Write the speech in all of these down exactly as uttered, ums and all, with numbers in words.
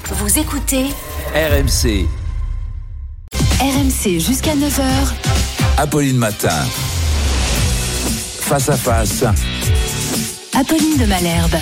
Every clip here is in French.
Vous écoutez R M C. R M C jusqu'à neuf heures. Apolline Matin. Face à face. Apolline de Malherbe.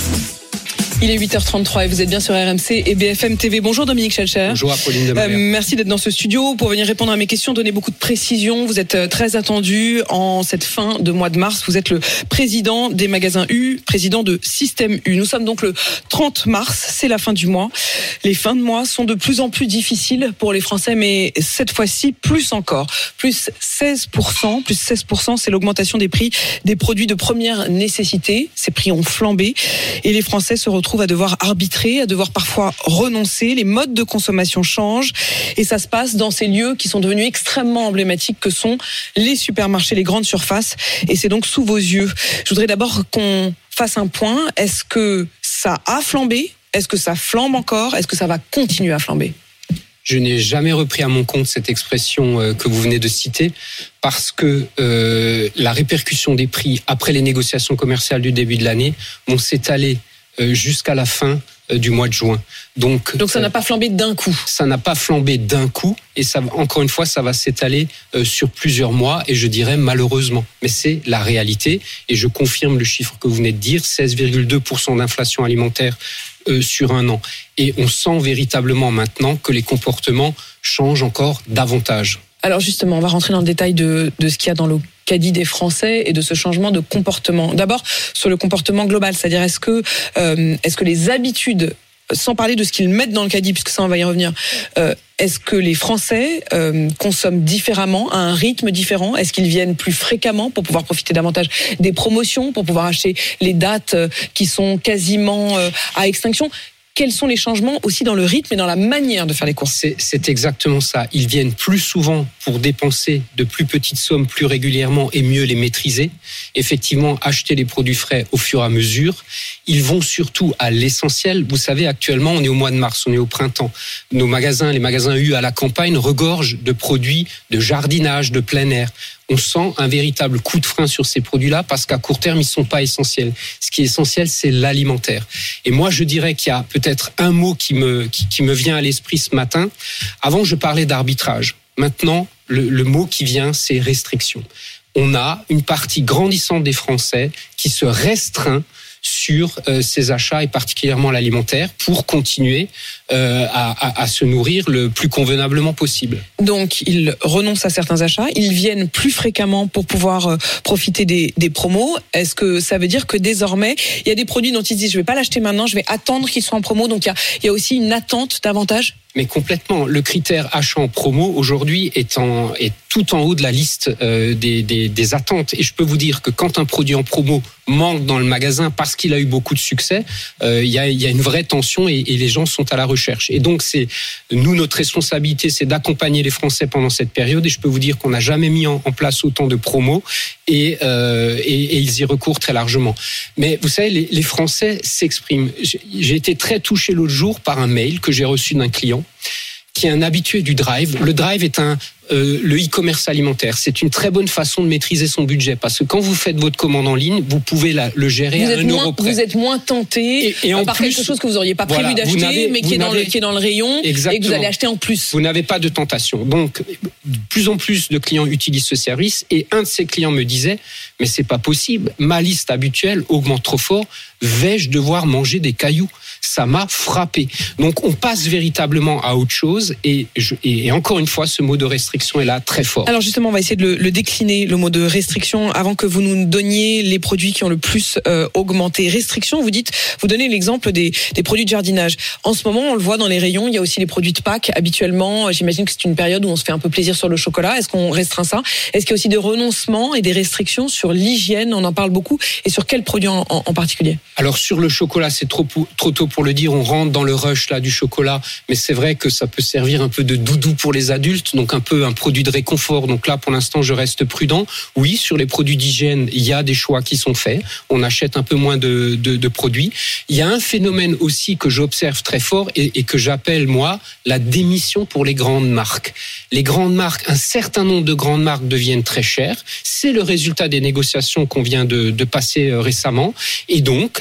Il est huit heures trente-trois et vous êtes bien sur R M C et B F M T V. Bonjour Dominique Schelcher. Bonjour Apolline de Malherbe. Euh, merci d'être dans ce studio pour venir répondre à mes questions, donner beaucoup de précisions. Vous êtes euh, très attendu en cette fin de mois de mars. Vous êtes le président des magasins U, président de Système U. Nous sommes donc le trente mars, c'est la fin du mois. Les fins de mois sont de plus en plus difficiles pour les Français, mais cette fois-ci, plus encore. Plus seize pour cent, plus seize pour cent, c'est l'augmentation des prix des produits de première nécessité. Ces prix ont flambé et les Français se retrouvent à devoir arbitrer, à devoir parfois renoncer. Les modes de consommation changent et ça se passe dans ces lieux qui sont devenus extrêmement emblématiques que sont les supermarchés, les grandes surfaces. Et c'est donc sous vos yeux. Je voudrais d'abord qu'on fasse un point. Est-ce que ça a flambé ? Est-ce que ça flambe encore ? Est-ce que ça va continuer à flamber ? Je n'ai jamais repris à mon compte cette expression que vous venez de citer parce que euh, la répercussion des prix après les négociations commerciales du début de l'année vont s'étaler jusqu'à la fin du mois de juin. Donc, Donc ça n'a pas flambé d'un coup. Ça n'a pas flambé d'un coup et ça, encore une fois, ça va s'étaler sur plusieurs mois et je dirais malheureusement. Mais c'est la réalité et je confirme le chiffre que vous venez de dire, seize virgule deux pour cent d'inflation alimentaire euh, sur un an. Et on sent véritablement maintenant que les comportements changent encore davantage. Alors justement, on va rentrer dans le détail de, de ce qu'il y a dans le caddie des Français et de ce changement de comportement. D'abord, sur le comportement global, c'est-à-dire est-ce que, euh, est-ce que les habitudes, sans parler de ce qu'ils mettent dans le caddie, puisque ça on va y revenir, euh, est-ce que les Français euh, consomment différemment, à un rythme différent ? Est-ce qu'ils viennent plus fréquemment pour pouvoir profiter davantage des promotions, pour pouvoir acheter les dates euh, qui sont quasiment euh, à extinction ? Quels sont les changements aussi dans le rythme et dans la manière de faire les courses ? C'est, c'est exactement ça. Ils viennent plus souvent pour dépenser de plus petites sommes plus régulièrement et mieux les maîtriser. Effectivement, acheter les produits frais au fur et à mesure. Ils vont surtout à l'essentiel. Vous savez, actuellement, on est au mois de mars, on est au printemps. Nos magasins, les magasins U à la campagne, regorgent de produits de jardinage, de plein air. On sent un véritable coup de frein sur ces produits-là parce qu'à court terme, ils ne sont pas essentiels. Ce qui est essentiel, c'est l'alimentaire. Et moi, je dirais qu'il y a peut-être un mot qui me, qui, qui me vient à l'esprit ce matin. Avant, je parlais d'arbitrage. Maintenant, le, le mot qui vient, c'est restriction. On a une partie grandissante des Français qui se restreint sur euh, ces achats et particulièrement l'alimentaire pour continuer euh, à, à, à se nourrir le plus convenablement possible. Donc ils renoncent à certains achats, ils viennent plus fréquemment pour pouvoir euh, profiter des, des promos. Est-ce que ça veut dire que désormais il y a des produits dont ils se disent je vais pas l'acheter maintenant, je vais attendre qu'ils soient en promo, donc il y a, il y a aussi une attente davantage ? Mais complètement. Le critère achat en promo aujourd'hui est, en, est tout en haut de la liste euh, des, des, des attentes. Et je peux vous dire que quand un produit en promo manque dans le magasin parce qu'il a eu beaucoup de succès, euh, il y a, il y a une vraie tension et, et les gens sont à la recherche. Et donc, c'est nous, notre responsabilité, c'est d'accompagner les Français pendant cette période. Et je peux vous dire qu'on n'a jamais mis en, en place autant de promos et, euh, et, et ils y recourent très largement. Mais vous savez, les, les Français s'expriment. J'ai été très touché l'autre jour par un mail que j'ai reçu d'un client qui est un habitué du Drive. Le Drive est un euh, le e-commerce alimentaire. C'est une très bonne façon de maîtriser son budget parce que quand vous faites votre commande en ligne, vous pouvez la, le gérer vous à un moins, euro près. Vous êtes moins tenté et, et en par plus, quelque chose que vous n'auriez pas prévu voilà, d'acheter, mais qui est, dans le, qui est dans le rayon exactement. Et que vous allez acheter en plus. Vous n'avez pas de tentation. Donc, de plus en plus de clients utilisent ce service et un de ces clients me disait « Mais c'est pas possible, ma liste habituelle augmente trop fort, vais-je devoir manger des cailloux ?» Ça m'a frappé. Donc, on passe véritablement à autre chose et, je, et encore une fois, ce mot de restriction est là très fort. Alors justement, on va essayer de le, le décliner, le mot de restriction, avant que vous nous donniez les produits qui ont le plus euh, augmenté. Restriction, vous dites, vous donnez l'exemple des, des produits de jardinage. En ce moment, on le voit dans les rayons, il y a aussi les produits de Pâques. Habituellement, j'imagine que c'est une période où on se fait un peu plaisir sur le chocolat. Est-ce qu'on restreint ça ? Est-ce qu'il y a aussi des renoncements et des restrictions sur l'hygiène ? On en parle beaucoup. Et sur quels produits en, en, en particulier ? Alors sur le chocolat, c'est trop, trop tôt pour le dire. On rentre dans le rush là du chocolat, mais c'est vrai que ça peut servir un peu de doudou pour les adultes, donc un peu un produit de réconfort. Donc là, pour l'instant, je reste prudent. Oui, sur les produits d'hygiène, il y a des choix qui sont faits. On achète un peu moins de, de, de produits. Il y a un phénomène aussi que j'observe très fort et, et que j'appelle, moi, la démission pour les grandes marques. Les grandes marques, un certain nombre de grandes marques deviennent très chères. C'est le résultat des négociations qu'on vient de, de passer récemment. Et donc,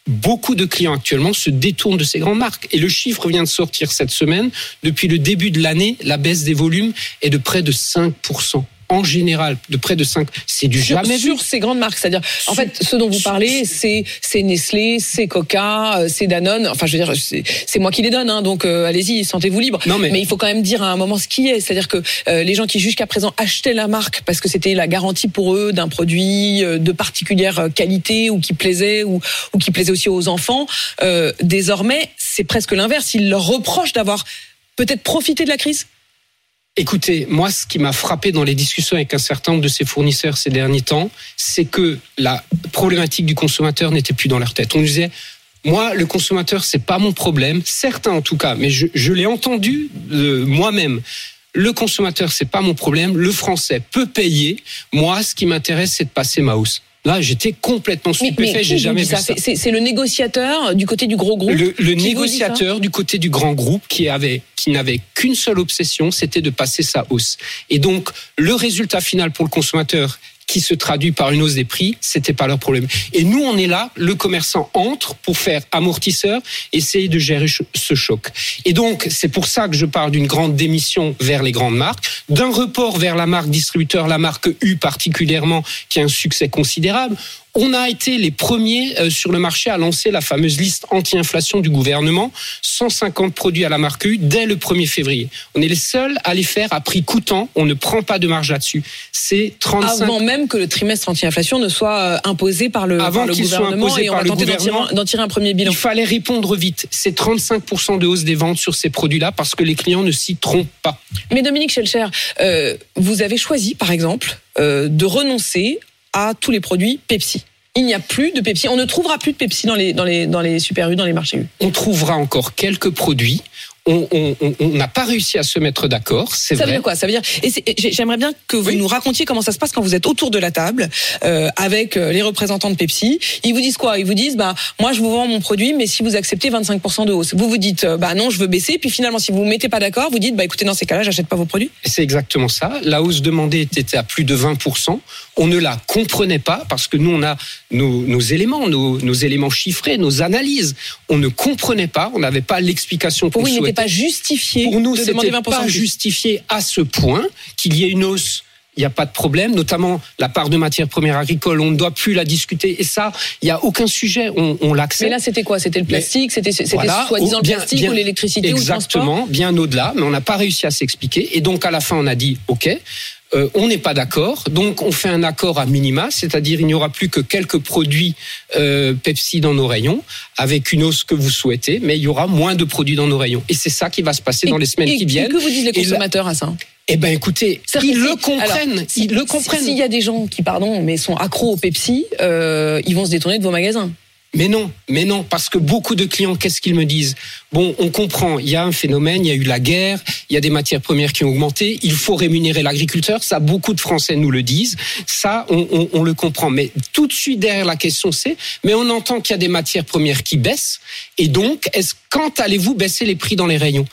beaucoup de clients actuellement se détournent de ces grandes marques. Et le chiffre vient de sortir cette semaine. Depuis le début de l'année, la baisse des volumes est de près de cinq pour cent. En général, de près de cinq, c'est du jamais vu. Sur ces grandes marques, c'est-à-dire, en fait, ce dont vous parlez, c'est, c'est Nestlé, c'est Coca, c'est Danone. Enfin, je veux dire, c'est, c'est moi qui les donne, hein, donc euh, allez-y, sentez-vous libre. Non, mais... mais il faut quand même dire à un moment ce qui est, c'est-à-dire que euh, les gens qui jusqu'à présent achetaient la marque parce que c'était la garantie pour eux d'un produit euh, de particulière qualité ou qui plaisait ou, ou qui plaisait aussi aux enfants, euh, désormais, c'est presque l'inverse. Ils leur reprochent d'avoir peut-être profité de la crise. Écoutez, moi, ce qui m'a frappé dans les discussions avec un certain nombre de ces fournisseurs ces derniers temps, c'est que la problématique du consommateur n'était plus dans leur tête. On nous disait, moi, le consommateur, c'est pas mon problème. Certains, en tout cas, mais je, je l'ai entendu de moi-même. Le consommateur, c'est pas mon problème. Le Français peut payer. Moi, ce qui m'intéresse, c'est de passer ma hausse. Là, j'étais complètement stupéfait, mais, mais j'ai jamais vu ça. ça. C'est, c'est le négociateur du côté du gros groupe. Le, le négociateur du côté du grand groupe qui avait, qui n'avait qu'une seule obsession, c'était de passer sa hausse. Et donc, le résultat final pour le consommateur, qui se traduit par une hausse des prix, c'était pas leur problème. Et nous, on est là, le commerçant entre pour faire amortisseur, essayer de gérer ce choc. Et donc, c'est pour ça que je parle d'une grande démission vers les grandes marques, d'un report vers la marque distributeur, la marque U particulièrement, qui a un succès considérable. On a été les premiers euh, sur le marché à lancer la fameuse liste anti-inflation du gouvernement, cent cinquante produits à la marque U dès le premier février. On est les seuls à les faire à prix coûtant, on ne prend pas de marge là-dessus. C'est trente-cinq... Avant même que le trimestre anti-inflation ne soit euh, imposé par le, Avant par le qu'il gouvernement soit imposé et on par va le tenter gouvernement, d'en tirer, d'en tirer un premier bilan. Il fallait répondre vite. C'est trente-cinq pour cent de hausse des ventes sur ces produits-là parce que les clients ne s'y trompent pas. Mais Dominique Schelcher, euh, vous avez choisi par exemple euh, de renoncer à tous les produits Pepsi. Il n'y a plus de Pepsi. On ne trouvera plus de Pepsi dans les, dans les, dans les super U, dans les marchés U. On trouvera encore quelques produits. On on, on, on n'a pas réussi à se mettre d'accord, c'est ça vrai. Ça veut dire quoi? Ça veut dire. Et c'est, j'aimerais bien que vous oui. nous racontiez comment ça se passe quand vous êtes autour de la table euh, avec les représentants de Pepsi. Ils vous disent quoi? Ils vous disent bah moi je vous vends mon produit, mais si vous acceptez vingt-cinq pour cent de hausse, vous vous dites bah non je veux baisser. Puis finalement si vous vous mettez pas d'accord, vous dites bah écoutez dans ces cas-là j'achète pas vos produits. C'est exactement ça. La hausse demandée était à plus de vingt pour cent. On ne la comprenait pas parce que nous on a nos, nos éléments, nos, nos éléments chiffrés, nos analyses. On ne comprenait pas. On n'avait pas l'explication qu'on oui, souhaitait. Pas justifié. Pour nous, de c'était demander vingt pour cent pas justifié à ce point qu'il y ait une hausse. Il n'y a pas de problème, notamment la part de matières premières agricoles, on ne doit plus la discuter. Et ça, il n'y a aucun sujet, on, on l'accepte. Mais là, c'était quoi? C'était le plastique? C'était, c'était voilà, soi-disant bien, le plastique bien, ou l'électricité ou le transport? Exactement, bien au-delà, mais on n'a pas réussi à s'expliquer. Et donc, à la fin, on a dit, OK, euh, on n'est pas d'accord. Donc, on fait un accord à minima, c'est-à-dire il n'y aura plus que quelques produits euh, Pepsi dans nos rayons, avec une hausse que vous souhaitez, mais il y aura moins de produits dans nos rayons. Et c'est ça qui va se passer et, dans les semaines et, qui viennent. Et que vous disent les consommateurs là, à ça? Eh ben, écoutez, c'est-à-dire ils si, le comprennent. Alors, si, ils le comprennent. S'il y a des gens qui, pardon, mais sont accros au Pepsi, euh, ils vont se détourner de vos magasins. Mais non, mais non, parce que beaucoup de clients, qu'est-ce qu'ils me disent? Bon, on comprend, il y a un phénomène, il y a eu la guerre, il y a des matières premières qui ont augmenté, il faut rémunérer l'agriculteur, ça, beaucoup de Français nous le disent, ça, on, on, on le comprend. Mais tout de suite derrière la question, c'est, mais on entend qu'il y a des matières premières qui baissent, et donc, est-ce, quand allez-vous baisser les prix dans les rayons?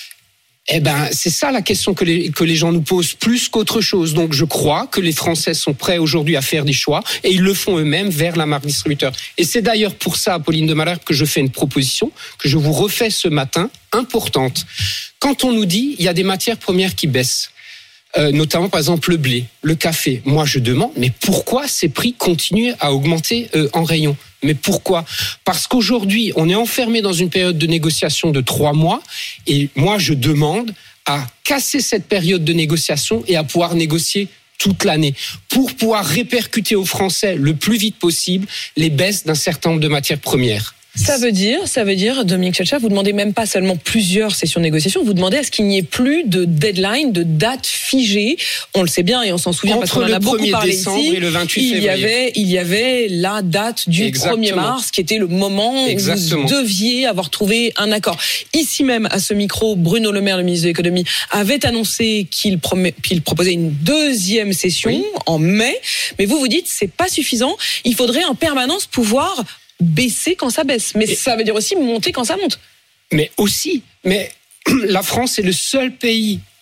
Eh ben, c'est ça la question que les, que les gens nous posent plus qu'autre chose. Donc, je crois que les Français sont prêts aujourd'hui à faire des choix et ils le font eux-mêmes vers la marque distributeur. Et c'est d'ailleurs pour ça, Apolline de Malherbe, que je fais une proposition que je vous refais ce matin, importante. Quand on nous dit il y a des matières premières qui baissent, Euh, notamment par exemple le blé, le café. Moi je demande, mais pourquoi ces prix continuent à augmenter euh, en rayon? Mais pourquoi? Parce qu'aujourd'hui on est enfermé dans une période de négociation de trois mois et moi je demande à casser cette période de négociation et à pouvoir négocier toute l'année pour pouvoir répercuter aux Français le plus vite possible les baisses d'un certain nombre de matières premières. Ça veut dire, ça veut dire, Dominique Schelcher, vous demandez même pas seulement plusieurs sessions de négociation, vous demandez à ce qu'il n'y ait plus de deadline, de date figée. On le sait bien et on s'en souvient entre parce qu'on en a beaucoup parlé ici. Et le vingt-huit il y février. avait, il y avait la date du Exactement. premier mars qui était le moment Exactement. où vous deviez avoir trouvé un accord. Ici même, à ce micro, Bruno Le Maire, le ministre de l'économie, avait annoncé qu'il, promet, qu'il proposait une deuxième session oui. en mai. Mais vous vous dites, c'est pas suffisant. Il faudrait en permanence pouvoir baisser quand ça baisse. Mais et ça veut dire aussi monter quand ça monte. Mais aussi, mais la France est le seul pays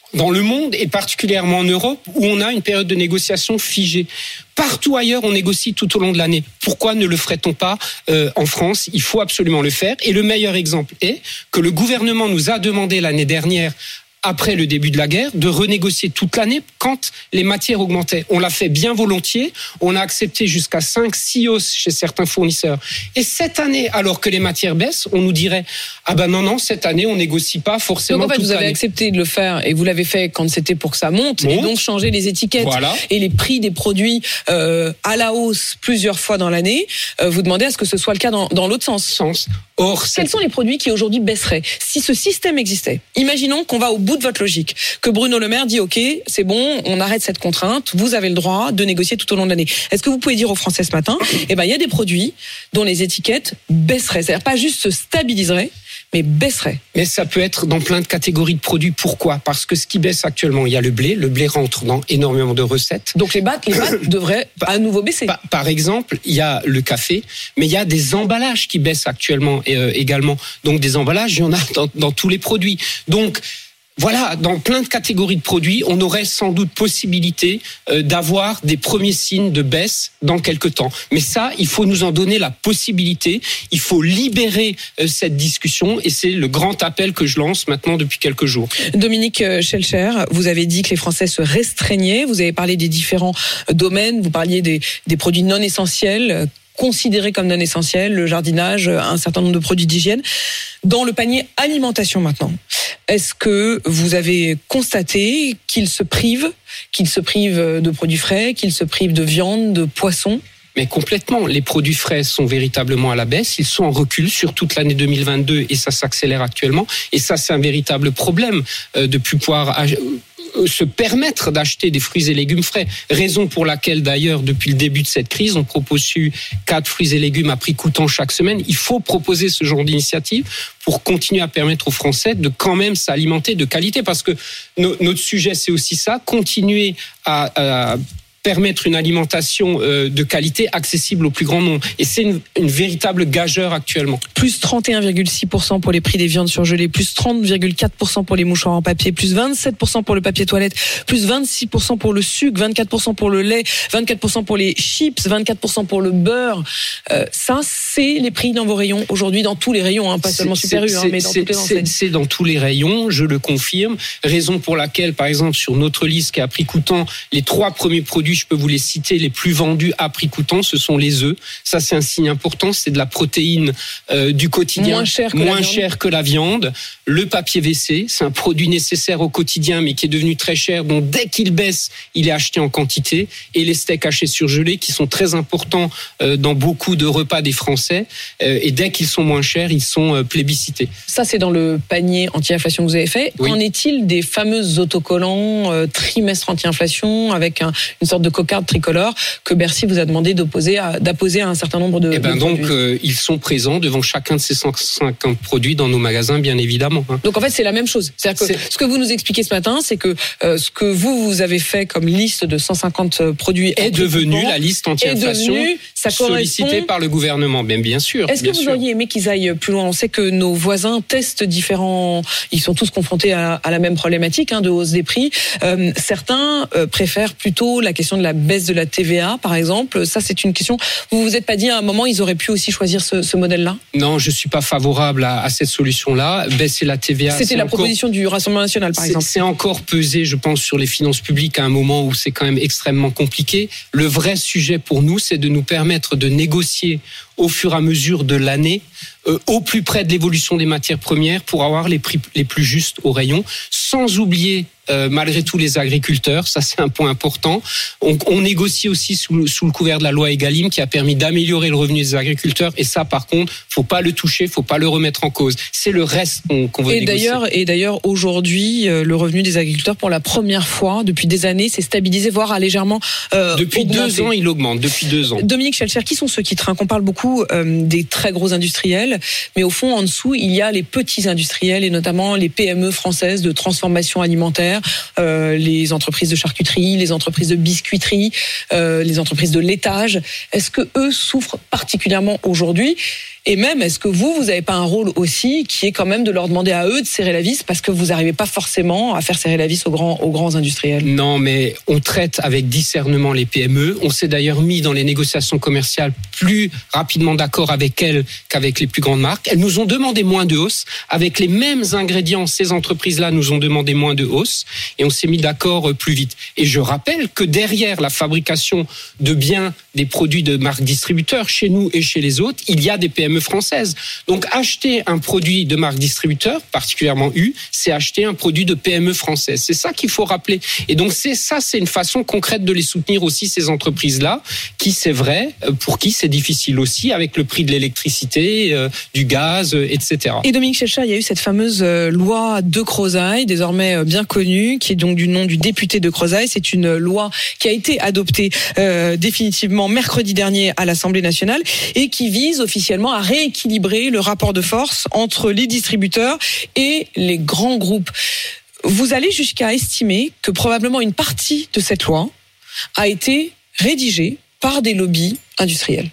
dans le monde et particulièrement en Europe où on a une période de négociation figée. Partout ailleurs, on négocie tout au long de l'année. Pourquoi ne le ferait-on pas euh, en France ? Il faut absolument le faire. Et le meilleur exemple est que le gouvernement nous a demandé l'année dernière, après le début de la guerre, de renégocier toute l'année quand les matières augmentaient. On l'a fait bien volontiers. On a accepté jusqu'à cinq, six hausses chez certains fournisseurs. Et cette année, alors que les matières baissent, on nous dirait « Ah ben non, non, cette année, on négocie pas forcément toute l'année. » Donc en fait, vous avez accepté de le faire et vous l'avez fait quand c'était pour que ça monte, monte. Et donc changer les étiquettes voilà. et les prix des produits euh, à la hausse plusieurs fois dans l'année. Euh, vous demandez à ce que ce soit le cas dans, dans l'autre sens. sens. Or, Quels sont les produits qui aujourd'hui baisseraient ? Si ce système existait, imaginons qu'on va au bout de votre logique, que Bruno Le Maire dit ok, c'est bon, on arrête cette contrainte, vous avez le droit de négocier tout au long de l'année. Est-ce que vous pouvez dire aux Français ce matin, eh ben il y a des produits dont les étiquettes baisseraient, c'est-à-dire pas juste se stabiliseraient, mais baisserait. Mais ça peut être dans plein de catégories de produits. Pourquoi ? Parce que ce qui baisse actuellement, il y a le blé. Le blé rentre dans énormément de recettes. Donc les battes, les battes devraient à nouveau baisser. Par, par exemple, il y a le café, mais il y a des emballages qui baissent actuellement euh, également. Donc des emballages, il y en a dans, dans tous les produits. Donc voilà, dans plein de catégories de produits, on aurait sans doute possibilité euh, d'avoir des premiers signes de baisse dans quelques temps. Mais ça, il faut nous en donner la possibilité. Il faut libérer euh, cette discussion et c'est le grand appel que je lance maintenant depuis quelques jours. Dominique Schelcher, vous avez dit que les Français se restreignaient. Vous avez parlé des différents domaines. Vous parliez des, des produits non essentiels, considérés comme non essentiels, le jardinage, un certain nombre de produits d'hygiène. Dans le panier alimentation maintenant, est-ce que vous avez constaté qu'ils se privent, qu'ils se privent de produits frais, qu'ils se privent de viande, de poisson ? Mais complètement, les produits frais sont véritablement à la baisse, ils sont en recul sur toute l'année deux mille vingt-deux et ça s'accélère actuellement. Et ça, c'est un véritable problème euh, de plus pouvoir se permettre d'acheter des fruits et légumes frais. Raison pour laquelle d'ailleurs depuis le début de cette crise, on propose quatre fruits et légumes à prix coûtant chaque semaine. Il faut proposer ce genre d'initiative pour continuer à permettre aux Français de quand même s'alimenter de qualité, parce que no, notre sujet c'est aussi ça, continuer à, à permettre une alimentation de qualité accessible au plus grand nombre. Et c'est une, une véritable gageure actuellement. Plus trente et un virgule six pour cent pour les prix des viandes surgelées, plus trente virgule quatre pour cent pour les mouchoirs en papier, plus vingt-sept pour cent pour le papier toilette, plus vingt-six pour cent pour le sucre, vingt-quatre pour cent pour le lait, vingt-quatre pour cent pour les chips, vingt-quatre pour cent pour le beurre. Euh, ça, c'est les prix dans vos rayons aujourd'hui, dans tous les rayons, hein, pas seulement Super U, hein, mais dans toutes les enseignes. C'est, c'est dans tous les rayons, je le confirme. Raison pour laquelle, par exemple, sur notre liste qui est à prix coûtant, les trois premiers produits, je peux vous les citer, les plus vendus à prix coûtant, ce sont les œufs. Ça, c'est un signe important. C'est de la protéine euh, du quotidien, moins cher que, moins la, cher que la viande. Le papier W C, c'est un produit nécessaire au quotidien, mais qui est devenu très cher. Donc, dès qu'il baisse, il est acheté en quantité. Et les steaks hachés surgelés, qui sont très importants euh, dans beaucoup de repas des Français. Euh, et dès qu'ils sont moins chers, ils sont euh, plébiscités. Ça, c'est dans le panier anti-inflation que vous avez fait. Oui. Qu'en est-il des fameux autocollants euh, trimestre anti-inflation avec un, une sorte de cocarde tricolore que Bercy vous a demandé d'opposer à, d'apposer à un certain nombre de, eh ben de donc, produits. Euh, ils sont présents devant chacun de ces cent cinquante produits dans nos magasins, bien évidemment. Hein. Donc en fait, c'est la même chose. C'est-à-dire que c'est... ce que vous nous expliquez ce matin, c'est que euh, ce que vous, vous avez fait comme liste de cent cinquante produits est devenu la liste anti-inflation devenu, ça sollicitée par le gouvernement. Bien, bien sûr. Est-ce bien que vous sûr. auriez aimé qu'ils aillent plus loin ? On sait que nos voisins testent différents... Ils sont tous confrontés à, à la même problématique hein, de hausse des prix. Euh, certains euh, préfèrent plutôt la question de la baisse de la T V A, par exemple. Ça, c'est une question. Vous vous êtes pas dit à un moment, ils auraient pu aussi choisir ce, ce modèle-là ? Non, je suis pas favorable à, à cette solution-là. Baisser la T V A. C'était la encore... proposition du Rassemblement national, par c'est, exemple. C'est encore pesé, je pense, sur les finances publiques à un moment où c'est quand même extrêmement compliqué. Le vrai sujet pour nous, c'est de nous permettre de négocier au fur et à mesure de l'année, euh, au plus près de l'évolution des matières premières, pour avoir les prix les plus justes au rayon, sans oublier euh, malgré tout les agriculteurs. Ça, c'est un point important. On, on négocie aussi sous, sous le couvert de la loi Egalim, qui a permis d'améliorer le revenu des agriculteurs. Et ça, par contre, faut pas le toucher, faut pas le remettre en cause. C'est le reste qu'on, qu'on veut et négocier. D'ailleurs, et d'ailleurs, aujourd'hui, le revenu des agriculteurs, pour la première fois depuis des années, s'est stabilisé, voire a légèrement euh, depuis augmenté. deux ans, il augmente. Depuis deux ans. Dominique Schelcher, qui sont ceux qui trinquent ? On parle beaucoup euh, des très gros industriels, mais au fond, en dessous, il y a les petits industriels et notamment les P M E françaises de transformation alimentaire, euh, les entreprises de charcuterie, les entreprises de biscuiterie, euh, les entreprises de laitage. Est-ce que eux souffrent particulièrement aujourd'hui ? Et même, est-ce que vous, vous n'avez pas un rôle aussi qui est quand même de leur demander à eux de serrer la vis parce que vous n'arrivez pas forcément à faire serrer la vis aux grands, aux grands industriels? Non, mais on traite avec discernement les P M E. On s'est d'ailleurs mis dans les négociations commerciales plus rapidement d'accord avec elles qu'avec les plus grandes marques. Elles nous ont demandé moins de hausse. Avec les mêmes ingrédients, ces entreprises-là nous ont demandé moins de hausse et on s'est mis d'accord plus vite. Et je rappelle que derrière la fabrication de biens, des produits de marque distributeur, chez nous et chez les autres, il y a des P M E françaises. Donc acheter un produit de marque distributeur, particulièrement U, c'est acheter un produit de P M E française. C'est ça qu'il faut rappeler. Et donc c'est ça, c'est une façon concrète de les soutenir aussi, ces entreprises-là, qui c'est vrai, pour qui c'est difficile aussi avec le prix de l'électricité, euh, du gaz, euh, et cetera. Et Dominique Schelcher, il y a eu cette fameuse loi de Crozaille, désormais bien connue, qui est donc du nom du député de Crozaille. C'est une loi qui a été adoptée euh, définitivement mercredi dernier à l'Assemblée nationale et qui vise officiellement à rééquilibrer le rapport de force entre les distributeurs et les grands groupes. Vous allez jusqu'à estimer que probablement une partie de cette loi a été rédigée par des lobbies industriels.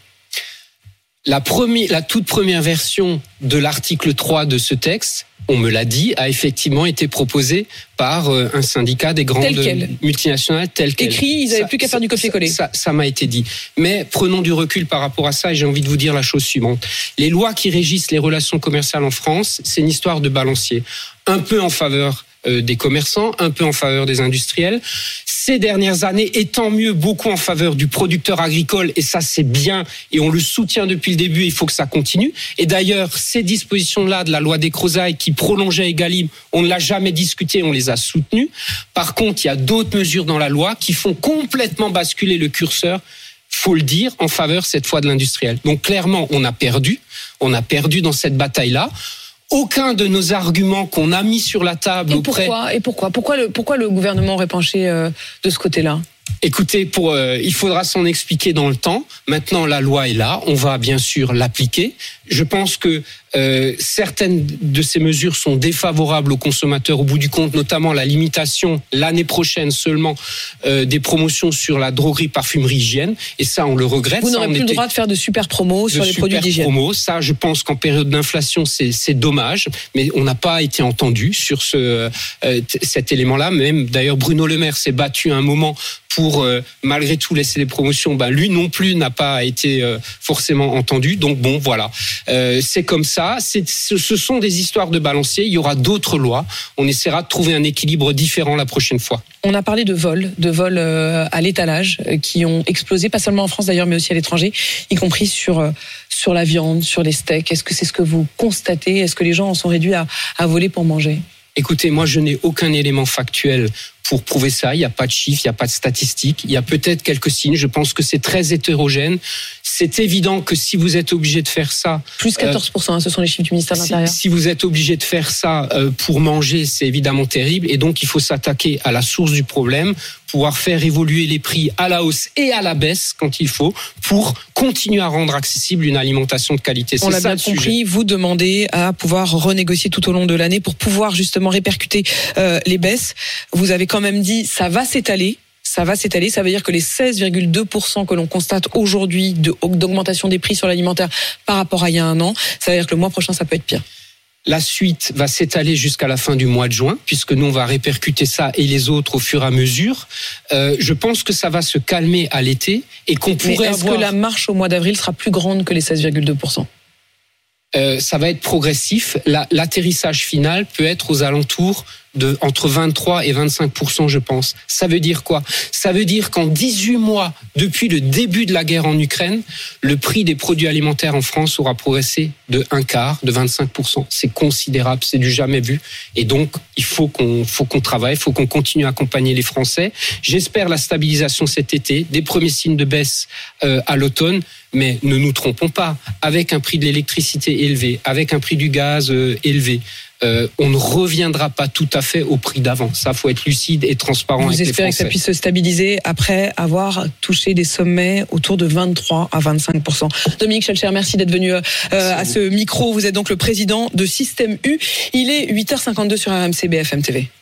La, première, la toute première version de l'article trois de ce texte, on me l'a dit, a effectivement été proposée par un syndicat des grandes multinationales tel quel. Écrit, ils n'avaient plus qu'à faire du copier-coller. Ça, ça, ça m'a été dit. Mais prenons du recul par rapport à ça et j'ai envie de vous dire la chose suivante. Les lois qui régissent les relations commerciales en France, c'est une histoire de balancier. Un peu en faveur des commerçants, un peu en faveur des industriels. Ces dernières années, et tant mieux, beaucoup en faveur du producteur agricole, et ça c'est bien, et on le soutient depuis le début, il faut que ça continue. Et d'ailleurs, ces dispositions-là de la loi des Crozaille qui prolongeait Egalim, on ne l'a jamais discuté, on les a soutenues. Par contre, il y a d'autres mesures dans la loi qui font complètement basculer le curseur, faut le dire, en faveur cette fois de l'industriel. Donc clairement, on a perdu, on a perdu dans cette bataille-là. Aucun de nos arguments qu'on a mis sur la table et auprès... Pourquoi Et pourquoi pourquoi le, pourquoi le gouvernement aurait penché euh, de ce côté-là ? Écoutez, pour, euh, il faudra s'en expliquer dans le temps. Maintenant, la loi est là. On va bien sûr l'appliquer. Je pense que euh, certaines de ces mesures sont défavorables aux consommateurs au bout du compte, notamment la limitation l'année prochaine seulement euh, des promotions sur la droguerie, parfumerie, hygiène. Et ça, on le regrette. Vous n'aurez plus le droit de faire de super promos sur les produits d'hygiène. Promos. Ça, je pense qu'en période d'inflation, c'est, c'est dommage. Mais on n'a pas été entendu sur ce, euh, t- cet élément-là. Même d'ailleurs, Bruno Le Maire s'est battu à un moment pour euh, malgré tout laisser les promotions. Ben lui non plus n'a pas été euh, forcément entendu. Donc bon, voilà, euh, c'est comme ça. C'est, ce, ce sont des histoires de balancier. Il y aura d'autres lois. On essaiera de trouver un équilibre différent la prochaine fois. On a parlé de vols, de vols euh, à l'étalage euh, qui ont explosé, pas seulement en France d'ailleurs, mais aussi à l'étranger, y compris sur euh, sur la viande, sur les steaks. Est-ce que c'est ce que vous constatez ? Est-ce que les gens en sont réduits à, à voler pour manger ? Écoutez, moi je n'ai aucun élément factuel pour prouver ça. Il n'y a pas de chiffres, il n'y a pas de statistiques. Il y a peut-être quelques signes. Je pense que c'est très hétérogène. C'est évident que si vous êtes obligé de faire ça... Plus quatorze pour cent, euh, ce sont les chiffres du ministère de l'Intérieur. Si, si vous êtes obligé de faire ça euh, pour manger, c'est évidemment terrible. Et donc, il faut s'attaquer à la source du problème, pouvoir faire évoluer les prix à la hausse et à la baisse quand il faut, pour continuer à rendre accessible une alimentation de qualité. On c'est l'a ça bien compris, sujet. Vous demandez à pouvoir renégocier tout au long de l'année pour pouvoir justement répercuter euh, les baisses. Vous avez quand même dit ça va s'étaler. Ça va s'étaler, ça veut dire que les seize virgule deux pour cent que l'on constate aujourd'hui de, d'augmentation des prix sur l'alimentaire par rapport à il y a un an, ça veut dire que le mois prochain, ça peut être pire. La suite va s'étaler jusqu'à la fin du mois de juin, puisque nous, on va répercuter ça et les autres au fur et à mesure. Euh, je pense que ça va se calmer à l'été et qu'on pourrait Mais est-ce avoir... que la marche au mois d'avril sera plus grande que les seize virgule deux pour cent ? Euh, ça va être progressif. La, l'atterrissage final peut être aux alentours de entre vingt-trois et vingt-cinq pour cent, je pense. Ça veut dire quoi ? Ça veut dire qu'en dix-huit mois, depuis le début de la guerre en Ukraine, le prix des produits alimentaires en France aura progressé de un quart, de vingt-cinq pour cent. C'est considérable, c'est du jamais vu. Et donc, il faut qu'on, faut qu'on travaille, il faut qu'on continue à accompagner les Français. J'espère la stabilisation cet été, des premiers signes de baisse euh, à l'automne. Mais ne nous trompons pas, avec un prix de l'électricité élevé, avec un prix du gaz euh, élevé, euh, on ne reviendra pas tout à fait au prix d'avant. Ça, faut être lucide et transparent Vous avec les Français. Vous espérez que ça puisse se stabiliser après avoir touché des sommets autour de vingt-trois à vingt-cinq pour cent. Dominique Schelcher, merci d'être venu euh, à ce micro. Vous êtes donc le président de Système U. Il est huit heures cinquante-deux sur R M C B F M T V.